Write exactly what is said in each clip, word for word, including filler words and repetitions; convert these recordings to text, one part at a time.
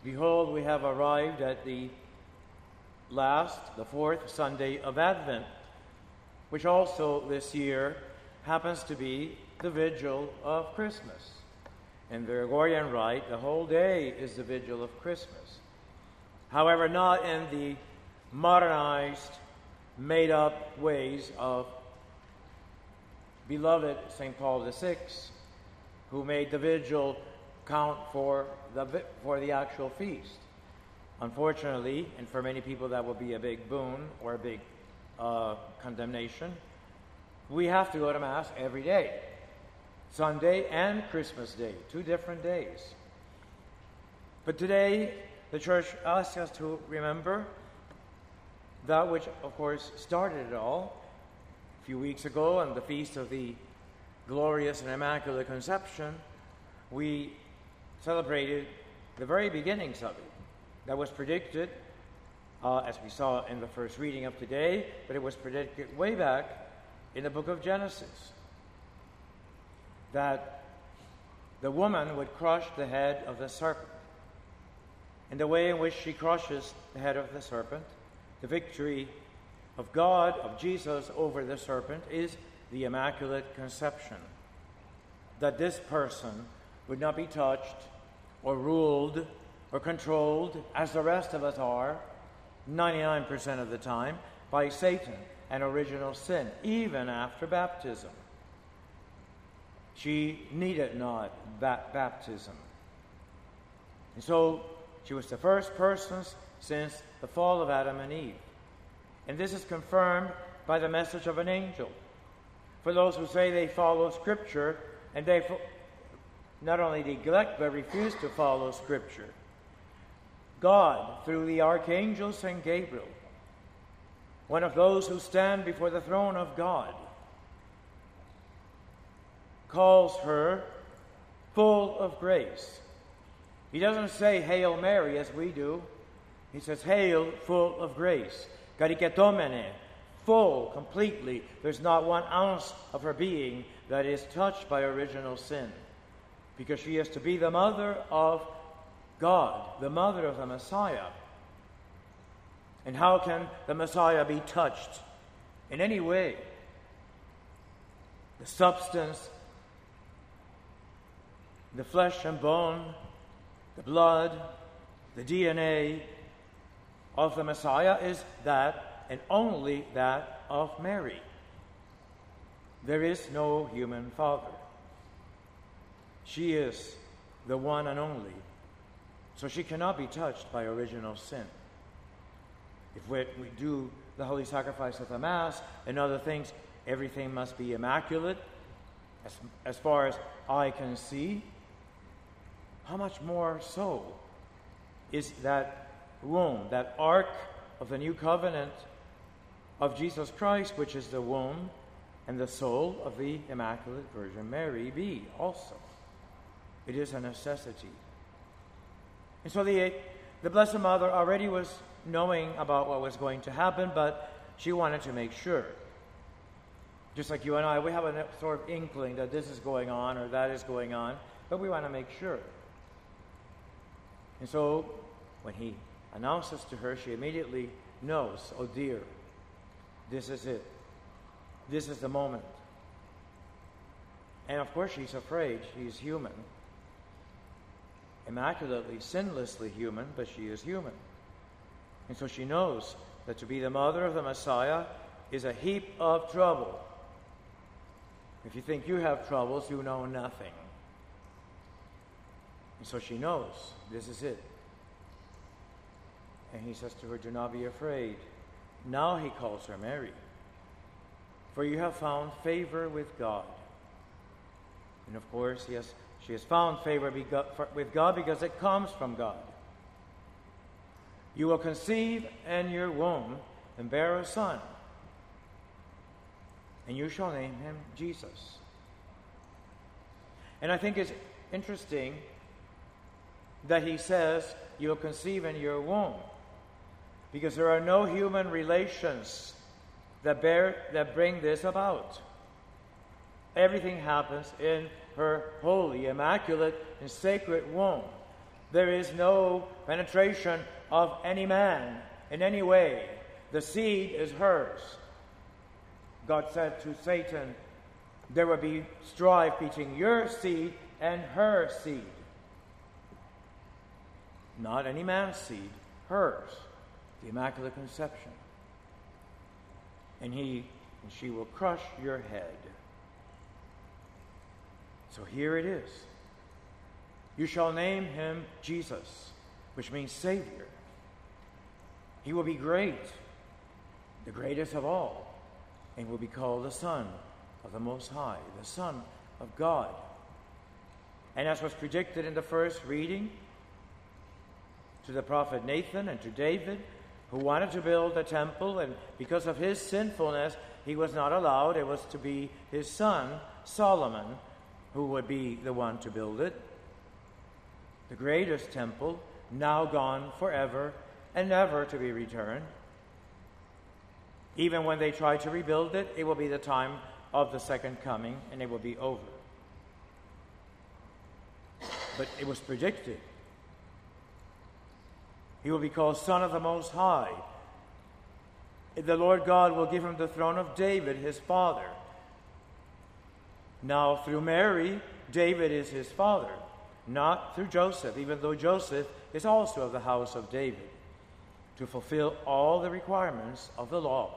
Behold, we have arrived at the last, the fourth Sunday of Advent, which also this year happens to be the vigil of Christmas. In the Gregorian rite, the whole day is the vigil of Christmas. However, not in the modernized, made-up ways of beloved Saint Paul the Sixth, who made the vigil count for the for the actual feast. Unfortunately, and for many people that will be a big boon or a big uh, condemnation, we have to go to Mass every day. Sunday and Christmas Day, two different days. But today, the Church asks us to remember that which, of course, started it all a few weeks ago on the Feast of the Glorious and Immaculate Conception. We celebrated the very beginnings of it. That was predicted, uh, as we saw in the first reading of today, but it was predicted way back in the book of Genesis, that the woman would crush the head of the serpent. And the way in which she crushes the head of the serpent, the victory of God, of Jesus over the serpent, is the Immaculate Conception. That this person would not be touched or ruled or controlled, as the rest of us are, ninety-nine percent of the time, by Satan and original sin, even after baptism. She needed not that baptism. And so she was the first person since the fall of Adam and Eve. And this is confirmed by the message of an angel. For those who say they follow Scripture, and they fo- not only neglect but refuse to follow Scripture, God, through the Archangel Saint Gabriel, one of those who stand before the throne of God, calls her full of grace. He doesn't say Hail Mary as we do. He says Hail, full of grace. Kariketomene, full, completely. There's not one ounce of her being that is touched by original sin, because she is to be the mother of God, the mother of the Messiah. And how can the Messiah be touched in any way? The substance, the flesh and bone, the blood, the D N A of the Messiah is that, and only that, of Mary. There is no human father. She is the one and only. So she cannot be touched by original sin. If we, we do the holy sacrifice of the Mass and other things, everything must be immaculate, as, as far as I can see. How much more so is that womb, that ark of the new covenant of Jesus Christ, which is the womb and the soul of the Immaculate Virgin Mary, be also. It is a necessity. And so the, the Blessed Mother already was knowing about what was going to happen, but she wanted to make sure. Just like you and I, we have a sort of inkling that this is going on or that is going on, but we want to make sure. And so when he announces to her, she immediately knows, oh dear, this is it. This is the moment. And of course she's afraid. She's human. Immaculately, sinlessly human, but she is human. And so she knows that to be the mother of the Messiah is a heap of trouble. If you think you have troubles, you know nothing. And so she knows this is it. And he says to her, do not be afraid. Now he calls her Mary, for you have found favor with God. And of course, he has She has found favor with God because it comes from God. You will conceive in your womb and bear a son, and you shall name him Jesus. And I think it's interesting that he says you will conceive in your womb, because there are no human relations that bear that bring this about. Everything happens in her holy, immaculate, and sacred womb. There is no penetration of any man in any way. The seed is hers. God said to Satan, there will be strife between your seed and her seed. Not any man's seed, hers, the Immaculate Conception. And he and she will crush your head. So here it is. You shall name him Jesus, which means Savior. He will be great, the greatest of all, and will be called the Son of the Most High, the Son of God. And as was predicted in the first reading, to the prophet Nathan and to David, who wanted to build a temple, and because of his sinfulness, he was not allowed. It was to be his son, Solomon, who would be the one to build it. The greatest temple, now gone forever and never to be returned. Even when they try to rebuild it, it will be the time of the second coming, and it will be over. But it was predicted. He will be called Son of the Most High. The Lord God will give him the throne of David, his father. Now, through Mary, David is his father, not through Joseph, even though Joseph is also of the house of David, to fulfill all the requirements of the law.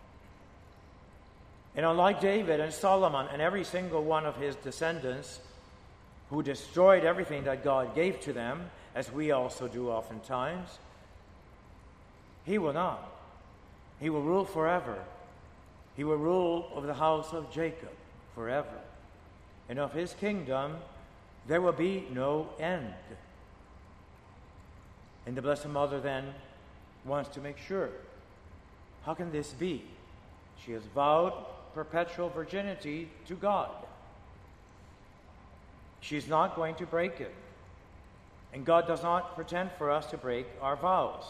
And unlike David and Solomon and every single one of his descendants who destroyed everything that God gave to them, as we also do oftentimes, he will not. He will rule forever. He will rule over the house of Jacob forever. And of his kingdom there will be no end. And the Blessed Mother then wants to make sure. How can this be? She has vowed perpetual virginity to God. She's not going to break it. And God does not pretend for us to break our vows.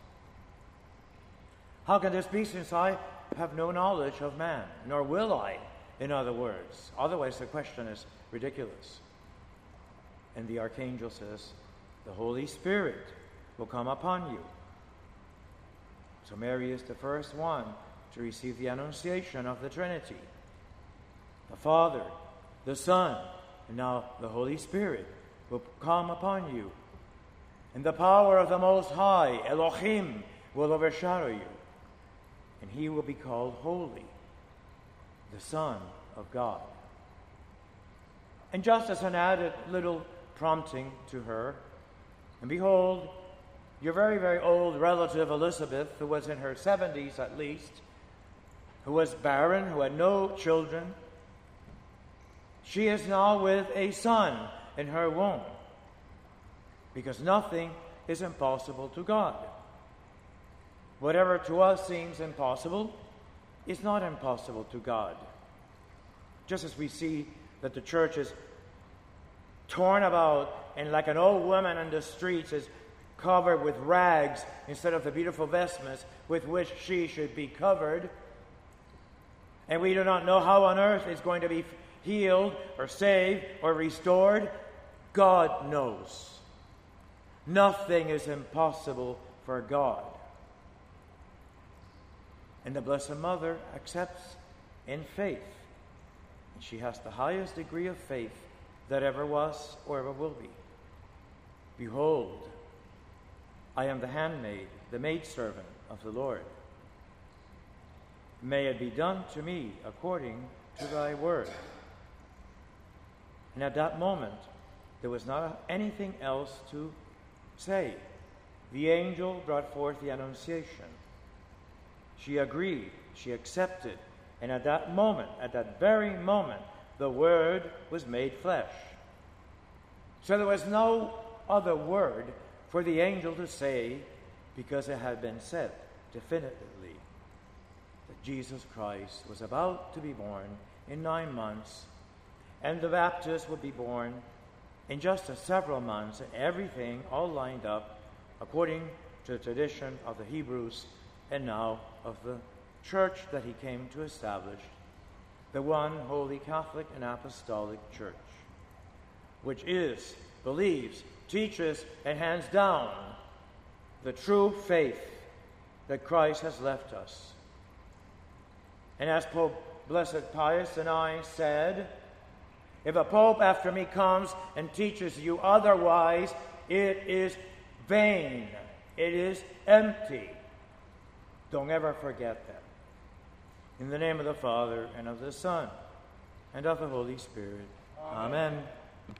How can this be, since I have no knowledge of man, nor will I, in other words? Otherwise the question is ridiculous. And the archangel says, the Holy Spirit will come upon you. So Mary is the first one to receive the Annunciation of the Trinity. The Father, the Son, and now the Holy Spirit will come upon you. And the power of the Most High, Elohim, will overshadow you. And he will be called Holy, the Son of God. And just as an added little prompting to her, and behold, your very, very old relative Elizabeth, who was in her seventies at least, who was barren, who had no children, she is now with a son in her womb, because nothing is impossible to God. Whatever to us seems impossible is not impossible to God. Just as we see that the church is torn about and like an old woman in the streets is covered with rags instead of the beautiful vestments with which she should be covered, and we do not know how on earth it's going to be healed or saved or restored, God knows. Nothing is impossible for God. And the Blessed Mother accepts in faith. And she has the highest degree of faith that ever was or ever will be. Behold, I am the handmaid, the maidservant of the Lord. May it be done to me according to thy word. And at that moment, there was not anything else to say. The angel brought forth the Annunciation. She agreed, she accepted, and at that moment, at that very moment, the Word was made flesh. So there was no other word for the angel to say, because it had been said definitively that Jesus Christ was about to be born in nine months, and the Baptist would be born in just a several months, and everything all lined up according to the tradition of the Hebrews and now of the church that he came to establish, the one holy Catholic and Apostolic Church, which is, believes, teaches and hands down the true faith that Christ has left us. And as Pope Blessed Pius and I said, if a pope after me comes and teaches you otherwise, it is vain. It is empty. Don't ever forget that. In the name of the Father, and of the Son, and of the Holy Spirit. Amen. Amen.